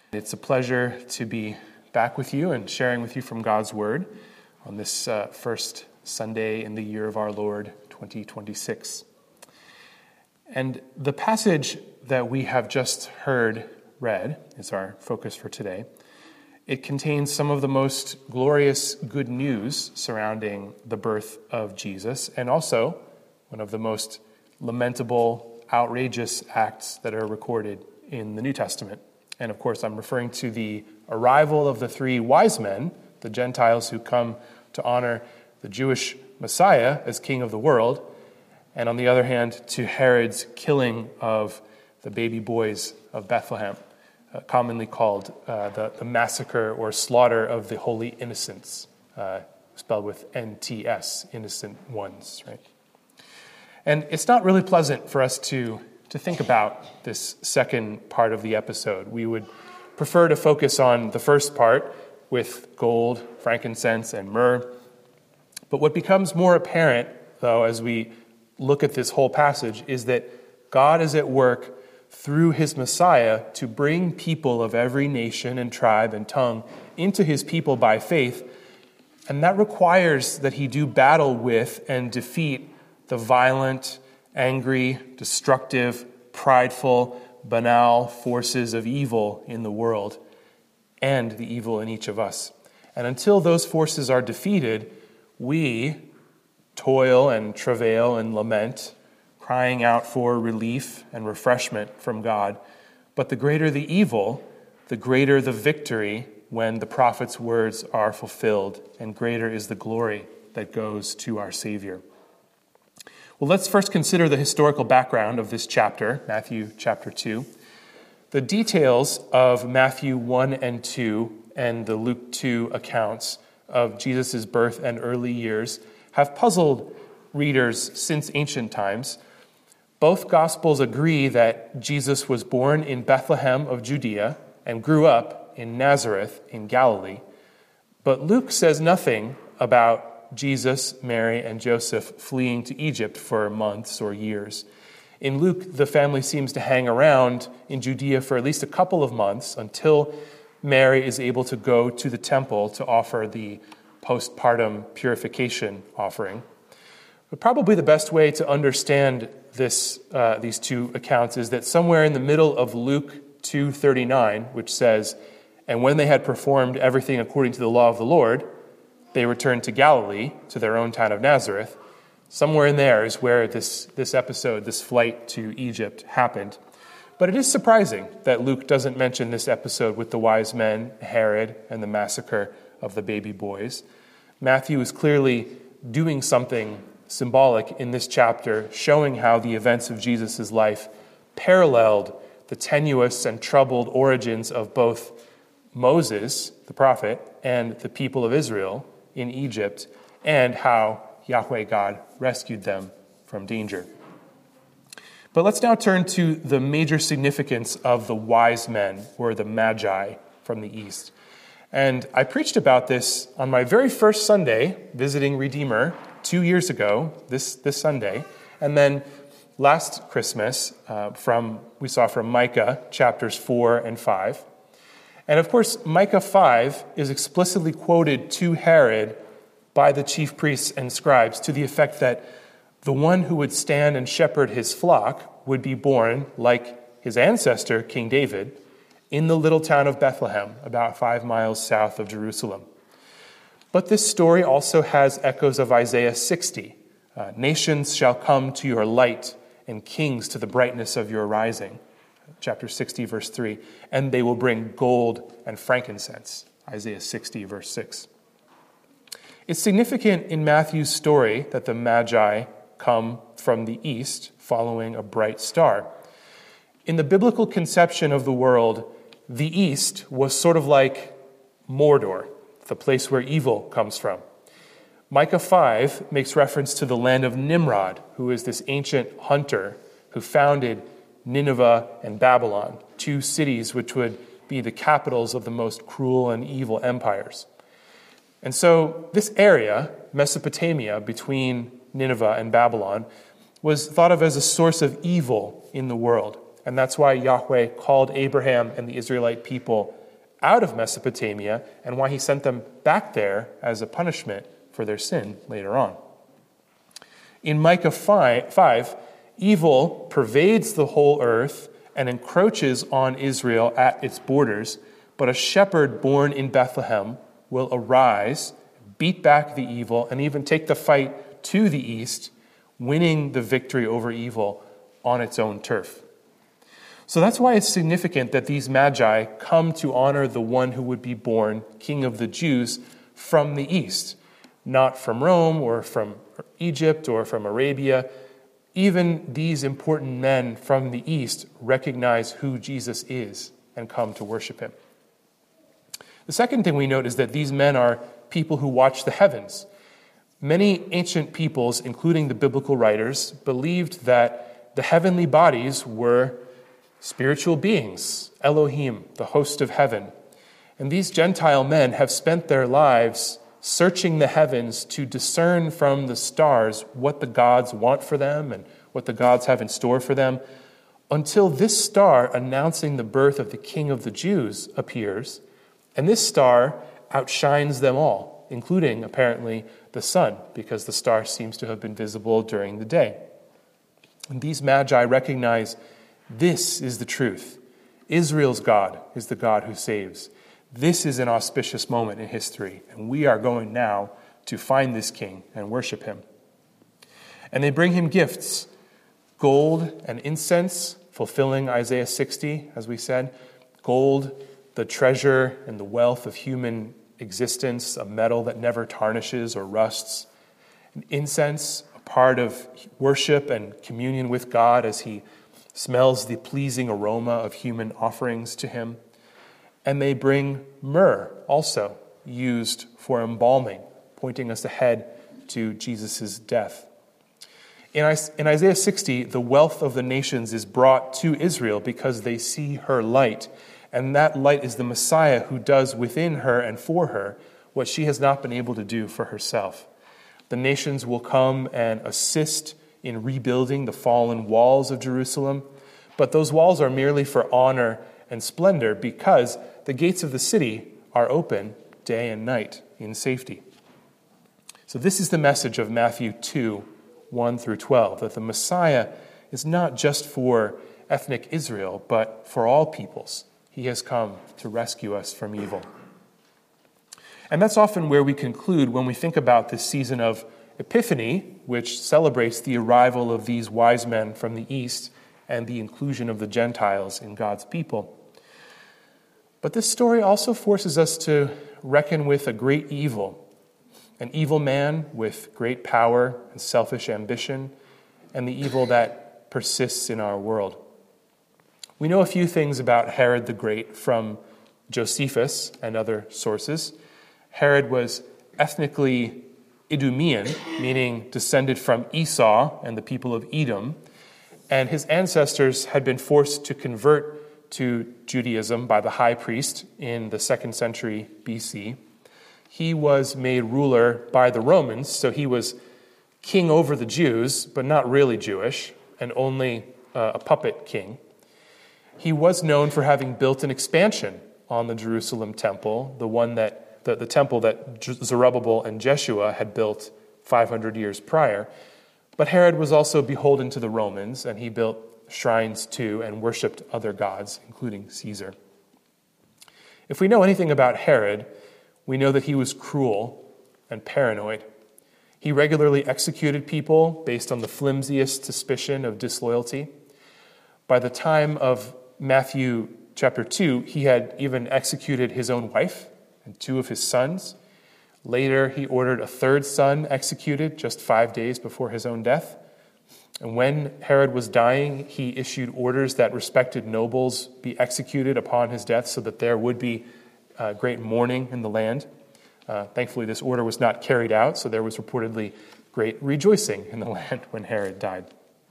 It's a pleasure to be back with you and sharing with you from God's Word on this first Sunday in the year of our Lord, 2026. And the passage that we have just heard read is our focus for today. It contains some of the most glorious good news surrounding the birth of Jesus, and also one of the most lamentable, outrageous acts that are recorded in the New Testament. And of course, I'm referring to the arrival of the three wise men, the Gentiles who come to honor the Jewish Messiah as King of the world, and on the other hand, to Herod's killing of the baby boys of Bethlehem, commonly called the massacre or slaughter of the Holy Innocents, spelled with N-T-S, innocent ones, right? And it's not really pleasant for us to think about this second part of the episode. We would prefer to focus on the first part with gold, frankincense, and myrrh. But what becomes more apparent, though, as we look at this whole passage, is that God is at work through his Messiah to bring people of every nation and tribe and tongue into his people by faith. And that requires that he do battle with and defeat the violent, angry, destructive, prideful, banal forces of evil in the world and the evil in each of us. And until those forces are defeated, we toil and travail and lament, crying out for relief and refreshment from God. But the greater the evil, the greater the victory when the prophet's words are fulfilled, and greater is the glory that goes to our Savior. Well, let's first consider the historical background of this chapter, Matthew chapter 2. The details of Matthew 1 and 2 and the Luke 2 accounts of Jesus' birth and early years have puzzled readers since ancient times. Both Gospels agree that Jesus was born in Bethlehem of Judea and grew up in Nazareth in Galilee. But Luke says nothing about Jesus, Mary, and Joseph fleeing to Egypt for months or years. In Luke, the family seems to hang around in Judea for at least a couple of months until Mary is able to go to the temple to offer the postpartum purification offering. But probably the best way to understand these two accounts is that somewhere in the middle of Luke 2:39, which says, "And when they had performed everything according to the law of the Lord, they returned to Galilee, to their own town of Nazareth." Somewhere in there is where this episode, this flight to Egypt, happened. But it is surprising that Luke doesn't mention this episode with the wise men, Herod, and the massacre of the baby boys. Matthew is clearly doing something symbolic in this chapter, showing how the events of Jesus' life paralleled the tenuous and troubled origins of both Moses, the prophet, and the people of Israel in Egypt, and how Yahweh God rescued them from danger. But let's now turn to the major significance of the wise men, or the Magi from the East. And I preached about this on my very first Sunday, visiting Redeemer 2 years ago, this Sunday. And then last Christmas, we saw from Micah chapters 4 and 5. And of course, Micah 5 is explicitly quoted to Herod by the chief priests and scribes to the effect that the one who would stand and shepherd his flock would be born, like his ancestor, King David, in the little town of Bethlehem, about 5 miles south of Jerusalem. But this story also has echoes of Isaiah 60. Nations shall come to your light, and kings to the brightness of your rising. Chapter 60, verse 3. And they will bring gold and frankincense. Isaiah 60, verse 6. It's significant in Matthew's story that the Magi come from the east, following a bright star. In the biblical conception of the world, the east was sort of like Mordor, the place where evil comes from. Micah 5 makes reference to the land of Nimrod, who is this ancient hunter who founded Nineveh and Babylon, 2 cities which would be the capitals of the most cruel and evil empires. And so this area, Mesopotamia, between Nineveh and Babylon, was thought of as a source of evil in the world. and that's why Yahweh called Abraham and the Israelite people out of Mesopotamia, and why he sent them back there as a punishment for their sin later on. In Micah 5, evil pervades the whole earth and encroaches on Israel at its borders, but a shepherd born in Bethlehem will arise, beat back the evil, and even take the fight to the east, winning the victory over evil on its own turf. So that's why it's significant that these magi come to honor the one who would be born King of the Jews from the east, not from Rome or from Egypt or from Arabia. Even these important men from the east recognize who Jesus is and come to worship him. The second thing we note is that these men are people who watch the heavens. Many ancient peoples, including the biblical writers, believed that the heavenly bodies were spiritual beings, Elohim, the host of heaven. And these Gentile men have spent their lives searching the heavens to discern from the stars what the gods want for them and what the gods have in store for them, until this star announcing the birth of the King of the Jews appears, and this star outshines them all, including, apparently, the sun, because the star seems to have been visible during the day. And these magi recognize this is the truth. Israel's God is the God who saves. This is an auspicious moment in history, and we are going now to find this king and worship him. And they bring him gifts, gold and incense, fulfilling Isaiah 60, as we said. Gold, the treasure and the wealth of human existence, a metal that never tarnishes or rusts. And incense, a part of worship and communion with God as he smells the pleasing aroma of human offerings to him. And they bring myrrh, also used for embalming, pointing us ahead to Jesus' death. In Isaiah 60, the wealth of the nations is brought to Israel because they see her light, and that light is the Messiah who does within her and for her what she has not been able to do for herself. The nations will come and assist in rebuilding the fallen walls of Jerusalem, but those walls are merely for honor and splendor because the gates of the city are open day and night in safety. So this is the message of Matthew 2, 1 through 12, that the Messiah is not just for ethnic Israel, but for all peoples. He has come to rescue us from evil. And that's often where we conclude when we think about this season of Epiphany, which celebrates the arrival of these wise men from the east and the inclusion of the Gentiles in God's people. But this story also forces us to reckon with a great evil, an evil man with great power and selfish ambition, and the evil that persists in our world. We know a few things about Herod the Great from Josephus and other sources. Herod was ethnically Idumean, meaning descended from Esau and the people of Edom, and his ancestors had been forced to convert to Judaism by the high priest in the 2nd century BC. He was made ruler by the Romans, so he was king over the Jews, but not really Jewish, and only a puppet king. He was known for having built an expansion on the Jerusalem temple, the temple that Zerubbabel and Jeshua had built 500 years prior. But Herod was also beholden to the Romans, and he built shrines to and worshipped other gods, including Caesar. If we know anything about Herod, we know that he was cruel and paranoid. He regularly executed people based on the flimsiest suspicion of disloyalty. By the time of Matthew chapter 2, he had even executed his own wife and 2 of his sons. Later, he ordered a 3rd son executed just 5 days before his own death. And when Herod was dying, he issued orders that respected nobles be executed upon his death so that there would be great mourning in the land. Thankfully, this order was not carried out, so there was reportedly great rejoicing in the land when Herod died.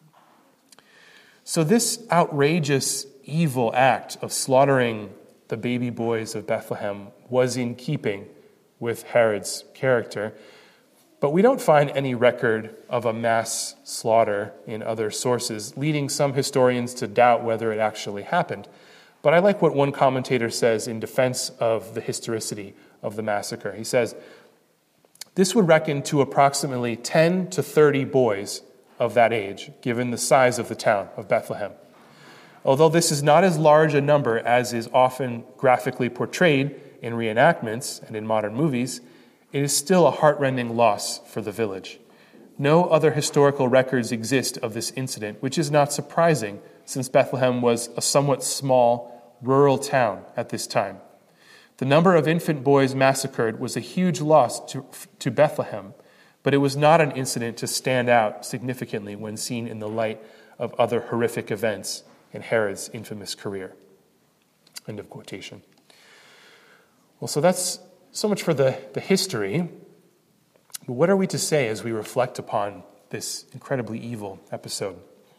So this outrageous, evil act of slaughtering the baby boys of Bethlehem was in keeping with Herod's character. But we don't find any record of a mass slaughter in other sources, leading some historians to doubt whether it actually happened. But I like what one commentator says in defense of the historicity of the massacre. He says, "This would reckon to approximately 10 to 30 boys of that age, given the size of the town of Bethlehem. Although this is not as large a number as is often graphically portrayed in reenactments and in modern movies, it is still a heartrending loss for the village. No other historical records exist of this incident, which is not surprising since Bethlehem was a somewhat small, rural town at this time. The number of infant boys massacred was a huge loss to Bethlehem, but it was not an incident to stand out significantly when seen in the light of other horrific events in Herod's infamous career." End of quotation. Well, so that's so much for the history. But what are we to say as we reflect upon this incredibly evil episode?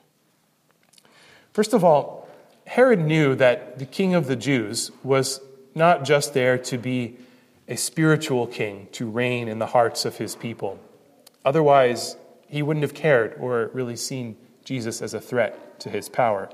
First of all, Herod knew that the king of the Jews was not just there to be a spiritual king to reign in the hearts of his people. Otherwise, he wouldn't have cared or really seen Jesus as a threat to his power.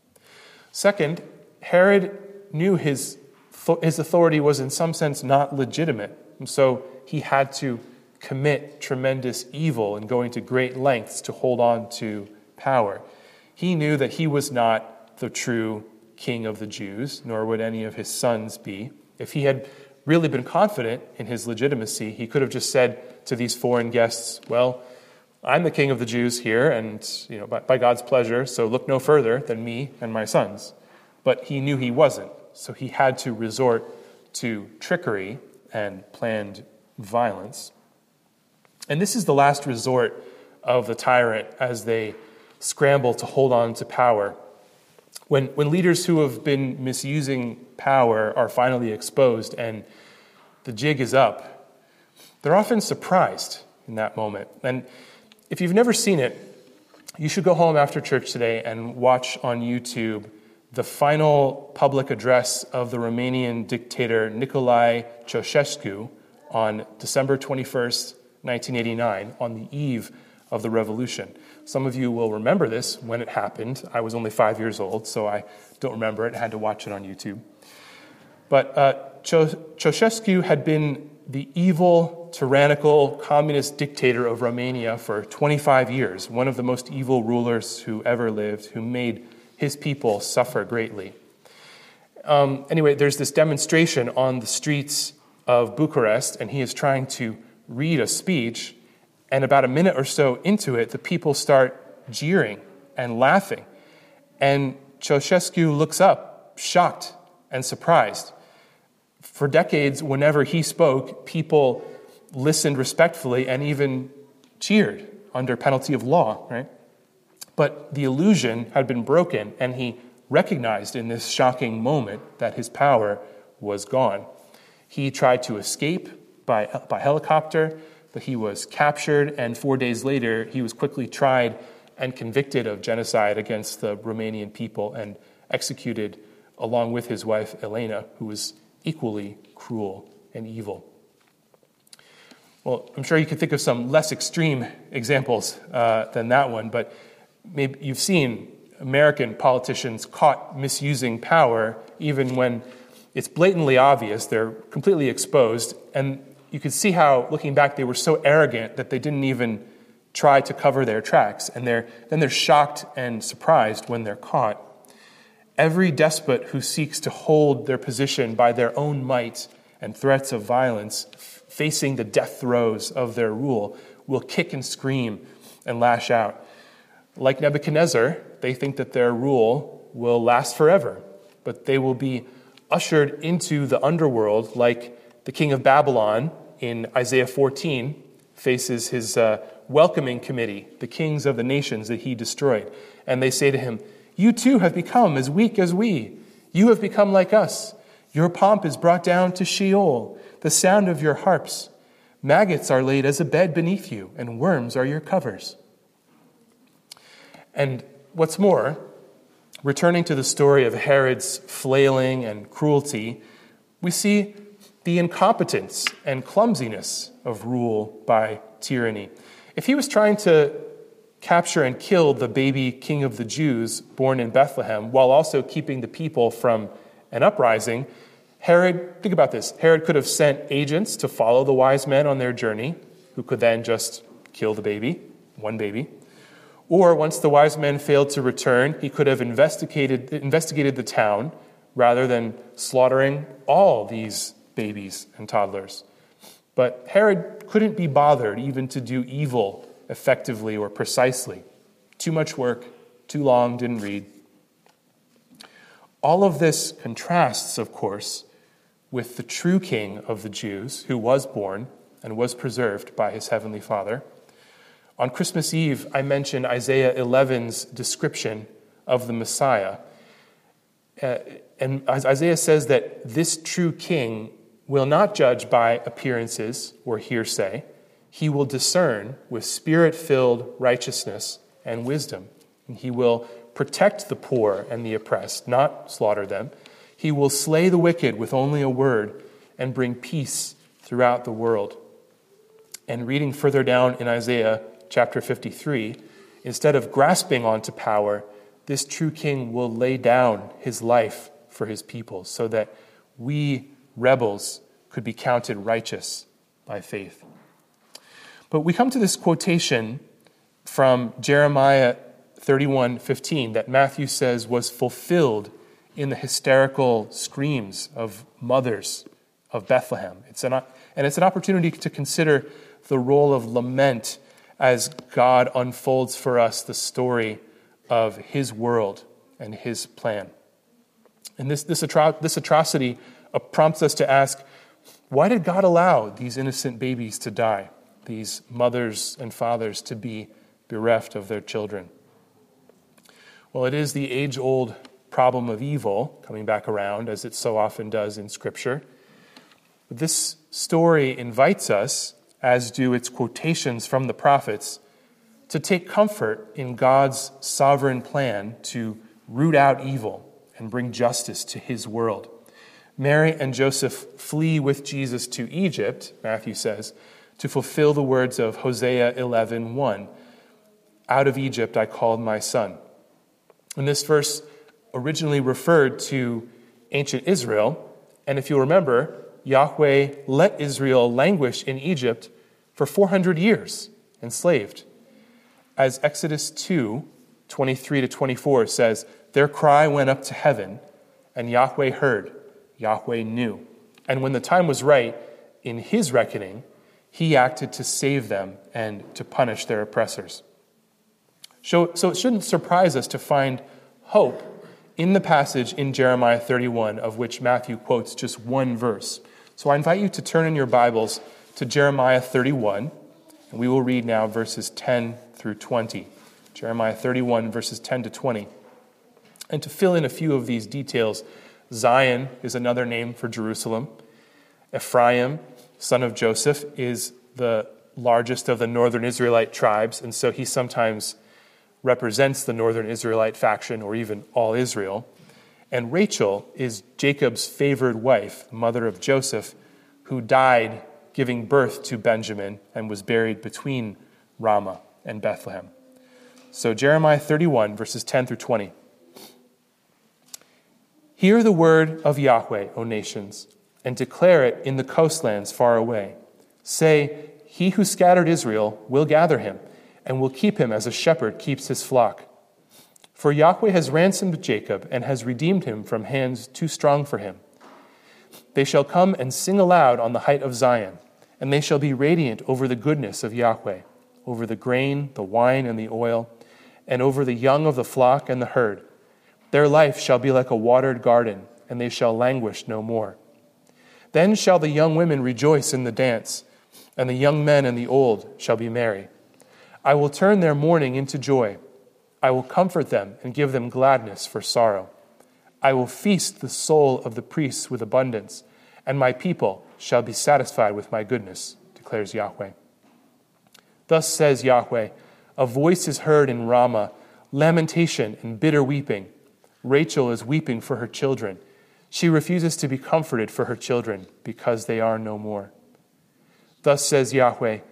Second, Herod knew his authority was in some sense not legitimate, and so he had to commit tremendous evil and going to great lengths to hold on to power. He knew that he was not the true king of the Jews, nor would any of his sons be. If he had really been confident in his legitimacy, he could have just said to these foreign guests, "Well, I'm the king of the Jews here, and by God's pleasure, so look no further than me and my sons." But he knew he wasn't, so he had to resort to trickery and planned violence. And this is the last resort of the tyrant as they scramble to hold on to power. When leaders who have been misusing power are finally exposed and the jig is up, they're often surprised in that moment. And if you've never seen it, you should go home after church today and watch on YouTube the final public address of the Romanian dictator Nicolae Ceausescu on December 21st, 1989, on the eve of the revolution. Some of you will remember this when it happened. I was only 5 years old, so I don't remember it. I had to watch it on YouTube. But Ceausescu had been the evil, tyrannical, communist dictator of Romania for 25 years, one of the most evil rulers who ever lived, who made his people suffer greatly. Anyway, there's this demonstration on the streets of Bucharest, and he is trying to read a speech, and about a minute or so into it, the people start jeering and laughing. And Ceausescu looks up, shocked and surprised. For decades, whenever he spoke, people listened respectfully and even cheered under penalty of law, right? But the illusion had been broken, and he recognized in this shocking moment that his power was gone. He tried to escape by helicopter, but he was captured, and 4 days later, he was quickly tried and convicted of genocide against the Romanian people and executed along with his wife, Elena, who was equally cruel and evil. Well, I'm sure you could think of some less extreme examples than that one, but maybe you've seen American politicians caught misusing power even when it's blatantly obvious, they're completely exposed, and you could see how, looking back, they were so arrogant that they didn't even try to cover their tracks, and then they're shocked and surprised when they're caught. Every despot who seeks to hold their position by their own might and threats of violence, facing the death throes of their rule, will kick and scream and lash out. Like Nebuchadnezzar, they think that their rule will last forever, but they will be ushered into the underworld like the king of Babylon in Isaiah 14 faces his welcoming committee, the kings of the nations that he destroyed. And they say to him, "You too have become as weak as we. You have become like us. Your pomp is brought down to Sheol, the sound of your harps. Maggots are laid as a bed beneath you, and worms are your covers." And what's more, returning to the story of Herod's flailing and cruelty, we see the incompetence and clumsiness of rule by tyranny. If he was trying to capture and kill the baby king of the Jews born in Bethlehem while also keeping the people from an uprising, Herod, think about this, Herod could have sent agents to follow the wise men on their journey, who could then just kill the baby, one baby. Or once the wise men failed to return, he could have investigated the town rather than slaughtering all these babies and toddlers. But Herod couldn't be bothered even to do evil effectively or precisely. Too much work, too long, didn't read. All of this contrasts, of course, with the true king of the Jews who was born and was preserved by his heavenly Father. On Christmas Eve, I mentioned Isaiah 11's description of the Messiah. And Isaiah says that this true king will not judge by appearances or hearsay. He will discern with spirit-filled righteousness and wisdom. And he will protect the poor and the oppressed, not slaughter them. He will slay the wicked with only a word and bring peace throughout the world. And reading further down in Isaiah chapter 53, instead of grasping onto power, this true king will lay down his life for his people so that we rebels could be counted righteous by faith. But we come to this quotation from Jeremiah 31:15 that Matthew says was fulfilled in the hysterical screams of mothers of Bethlehem. It's an opportunity to consider the role of lament as God unfolds for us the story of his world and his plan. And this atrocity prompts us to ask, why did God allow these innocent babies to die, these mothers and fathers to be bereft of their children? Well, it is the age-old problem of evil coming back around, as it so often does in Scripture. But this story invites us, as do its quotations from the prophets, to take comfort in God's sovereign plan to root out evil and bring justice to his world. Mary and Joseph flee with Jesus to Egypt, Matthew says, to fulfill the words of Hosea 11:1. Out of Egypt I called my son. And this verse originally referred to ancient Israel. And if you'll remember, Yahweh let Israel languish in Egypt for 400 years, enslaved. As Exodus 2:23-24 says, their cry went up to heaven, and Yahweh heard, Yahweh knew. And when the time was right, in his reckoning, he acted to save them and to punish their oppressors. So it shouldn't surprise us to find hope in the passage in Jeremiah 31, of which Matthew quotes just one verse. So I invite you to turn in your Bibles to Jeremiah 31, and we will read now verses 10 through 20. Jeremiah 31, verses 10 to 20. And to fill in a few of these details, Zion is another name for Jerusalem. Ephraim, son of Joseph, is the largest of the northern Israelite tribes, and so he sometimes represents the northern Israelite faction or even all Israel. And Rachel is Jacob's favored wife, mother of Joseph, who died giving birth to Benjamin and was buried between Ramah and Bethlehem. So Jeremiah 31, verses 10 through 20. Hear the word of Yahweh, O nations, and declare it in the coastlands far away. Say, he who scattered Israel will gather him, and will keep him as a shepherd keeps his flock. For Yahweh has ransomed Jacob and has redeemed him from hands too strong for him. They shall come and sing aloud on the height of Zion, and they shall be radiant over the goodness of Yahweh, over the grain, the wine, and the oil, and over the young of the flock and the herd. Their life shall be like a watered garden, and they shall languish no more. Then shall the young women rejoice in the dance, and the young men and the old shall be merry. I will turn their mourning into joy. I will comfort them and give them gladness for sorrow. I will feast the soul of the priests with abundance, and my people shall be satisfied with my goodness, declares Yahweh. Thus says Yahweh, a voice is heard in Ramah, lamentation and bitter weeping. Rachel is weeping for her children. She refuses to be comforted for her children because they are no more. Thus says Yahweh,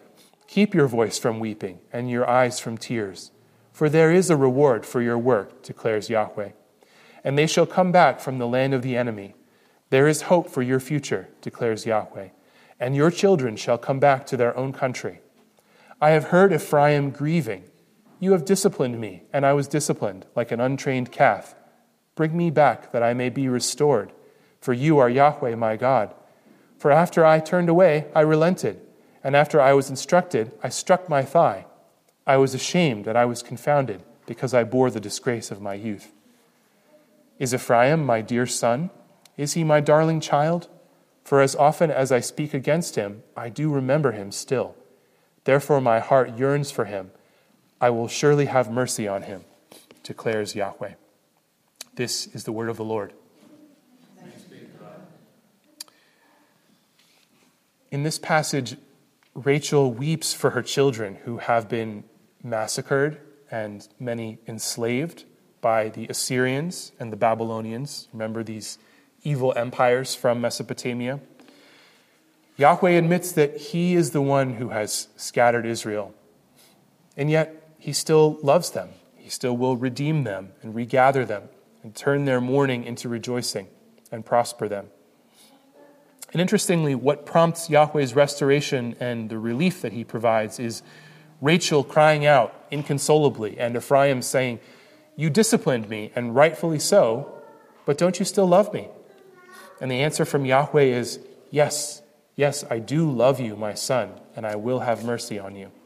Keep your voice from weeping and your eyes from tears, for there is a reward for your work, declares Yahweh. And they shall come back from the land of the enemy. There is hope for your future, declares Yahweh, and your children shall come back to their own country. I have heard Ephraim grieving. You have disciplined me, and I was disciplined, like an untrained calf. Bring me back, that I may be restored, for you are Yahweh my God. For after I turned away, I relented, and after I was instructed, I struck my thigh. I was ashamed and I was confounded, because I bore the disgrace of my youth. Is Ephraim my dear son? Is he my darling child? For as often as I speak against him, I do remember him still. Therefore my heart yearns for him. I will surely have mercy on him, declares Yahweh. This is the word of the Lord. Thanks be to God. In this passage, Rachel weeps for her children who have been massacred and many enslaved by the Assyrians and the Babylonians. Remember these evil empires from Mesopotamia? Yahweh admits that he is the one who has scattered Israel, and yet he still loves them. He still will redeem them and regather them and turn their mourning into rejoicing and prosper them. And interestingly, what prompts Yahweh's restoration and the relief that he provides is Rachel crying out inconsolably and Ephraim saying, "You disciplined me, and rightfully so, but don't you still love me?" And the answer from Yahweh is, yes, I do love you, my son, and I will have mercy on you.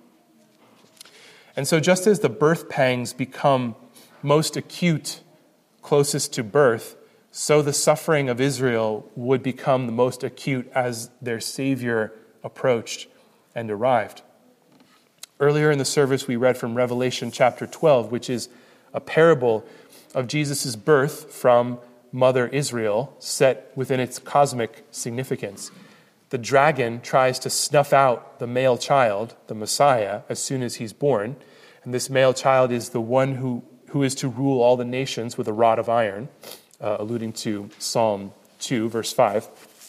And so just as the birth pangs become most acute closest to birth, so the suffering of Israel would become the most acute as their Savior approached and arrived. Earlier in the service, we read from Revelation chapter 12, which is a parable of Jesus' birth from Mother Israel, set within its cosmic significance. The dragon tries to snuff out the male child, the Messiah, as soon as he's born. And this male child is the one who is to rule all the nations with a rod of iron, alluding to Psalm 2, verse 5.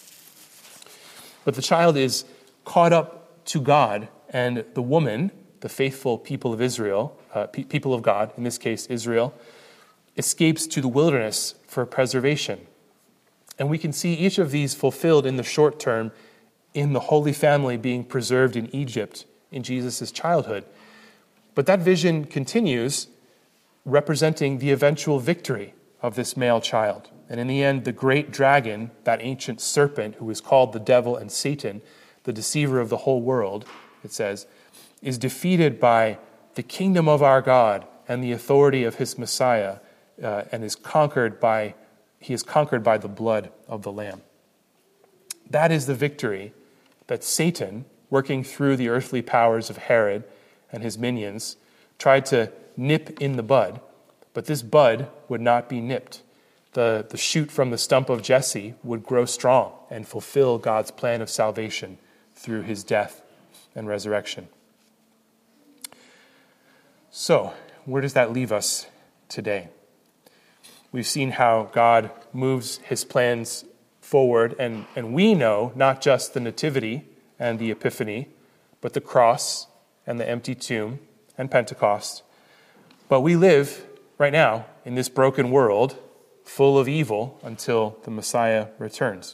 But the child is caught up to God, and the woman, the faithful people of Israel, people of God, in this case Israel, escapes to the wilderness for preservation. And we can see each of these fulfilled in the short term in the Holy Family being preserved in Egypt in Jesus' childhood. But that vision continues, representing the eventual victory of this male child. And in the end, the great dragon, that ancient serpent who is called the devil and Satan, the deceiver of the whole world, it says, is defeated by the kingdom of our God and the authority of his Messiah, and is conquered by the blood of the Lamb. That is the victory that Satan, working through the earthly powers of Herod and his minions, tried to nip in the bud, but this bud would not be nipped. The shoot from the stump of Jesse would grow strong and fulfill God's plan of salvation through his death and resurrection. So, where does that leave us today? We've seen how God moves his plans forward, and we know not just the Nativity and the Epiphany, but the cross and the empty tomb and Pentecost. But we live right now in this broken world full of evil until the Messiah returns.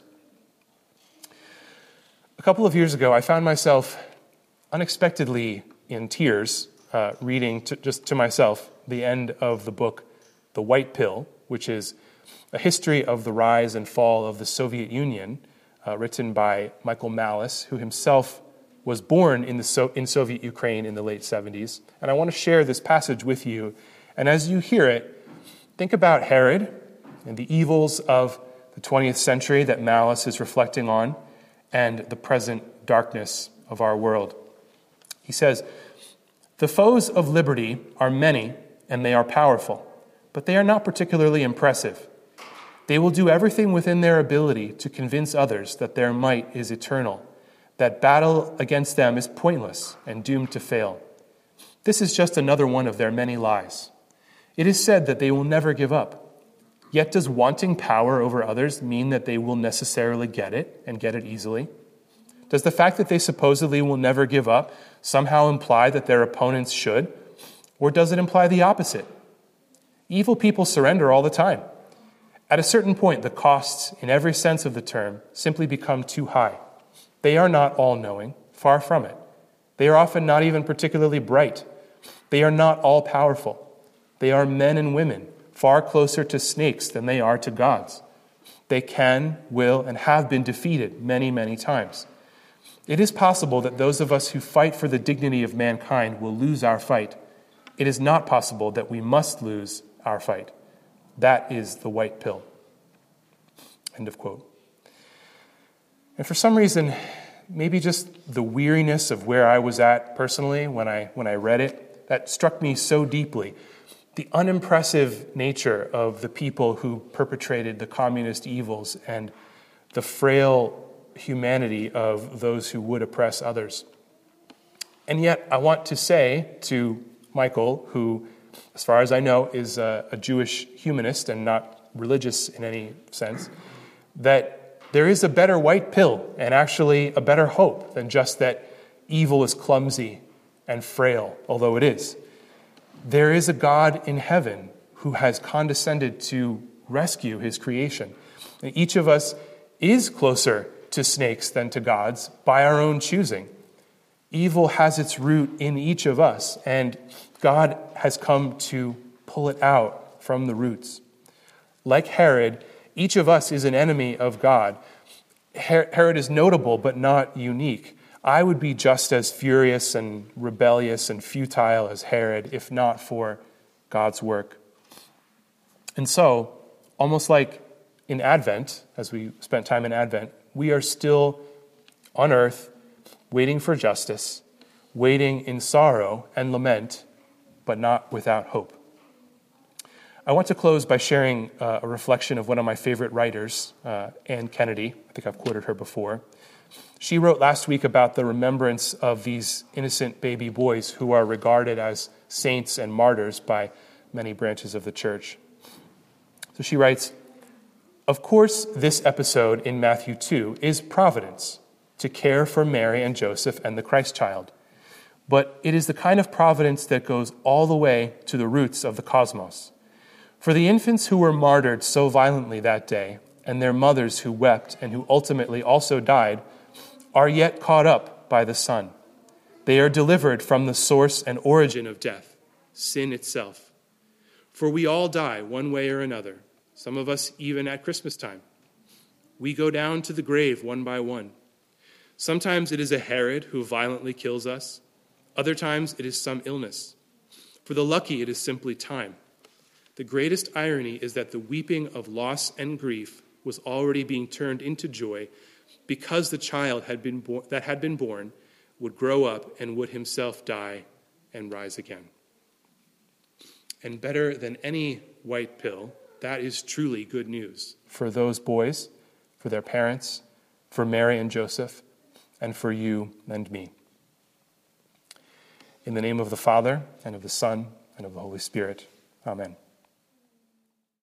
A couple of years ago, I found myself unexpectedly in tears reading just to myself the end of the book The White Pill, which is a history of the rise and fall of the Soviet Union, written by Michael Malice, who himself was born in Soviet Ukraine in the late 70s. And I want to share this passage with you. And as you hear it, think about Herod and the evils of the 20th century that Malice is reflecting on, and the present darkness of our world. He says, "The foes of liberty are many and they are powerful, but they are not particularly impressive. They will do everything within their ability to convince others that their might is eternal, that battle against them is pointless and doomed to fail. This is just another one of their many lies. It is said that they will never give up. Yet does wanting power over others mean that they will necessarily get it and get it easily? Does the fact that they supposedly will never give up somehow imply that their opponents should? Or does it imply the opposite? Evil people surrender all the time. At a certain point, the costs, in every sense of the term, simply become too high. They are not all-knowing, far from it. They are often not even particularly bright. They are not all-powerful. They are men and women, far closer to snakes than they are to gods. They can, will, and have been defeated many, many times. It is possible that those of us who fight for the dignity of mankind will lose our fight. It is not possible that we must lose our fight. That is the white pill. End of quote. And for some reason, maybe just the weariness of where I was at personally when I read it, that struck me so deeply. The unimpressive nature of the people who perpetrated the communist evils and the frail humanity of those who would oppress others. And yet, I want to say to Michael, who, as far as I know, is a Jewish humanist and not religious in any sense, that there is a better white pill and actually a better hope than just that evil is clumsy and frail, although it is. There is a God in heaven who has condescended to rescue his creation. And each of us is closer to snakes than to gods by our own choosing. Evil has its root in each of us, and God has come to pull it out from the roots. Like Herod, each of us is an enemy of God. Herod is notable but not unique. I would be just as furious and rebellious and futile as Herod if not for God's work. And so, almost like in Advent, as we spent time in Advent, we are still on earth waiting for justice, waiting in sorrow and lament, but not without hope. I want to close by sharing a reflection of one of my favorite writers, Anne Kennedy. I think I've quoted her before. She wrote last week about the remembrance of these innocent baby boys who are regarded as saints and martyrs by many branches of the church. So she writes, "Of course, this episode in Matthew 2 is providence, to care for Mary and Joseph and the Christ child. But it is the kind of providence that goes all the way to the roots of the cosmos. For the infants who were martyred so violently that day, and their mothers who wept and who ultimately also died, are yet caught up by the Son. They are delivered from the source and origin of death, sin itself. For we all die one way or another, some of us even at Christmas time. We go down to the grave one by one. Sometimes it is a Herod who violently kills us. Other times it is some illness. For the lucky, it is simply time. The greatest irony is that the weeping of loss and grief was already being turned into joy because the child that had been born would grow up and would himself die and rise again." And better than any white pill, that is truly good news for those boys, for their parents, for Mary and Joseph, and for you and me. In the name of the Father, and of the Son, and of the Holy Spirit. Amen.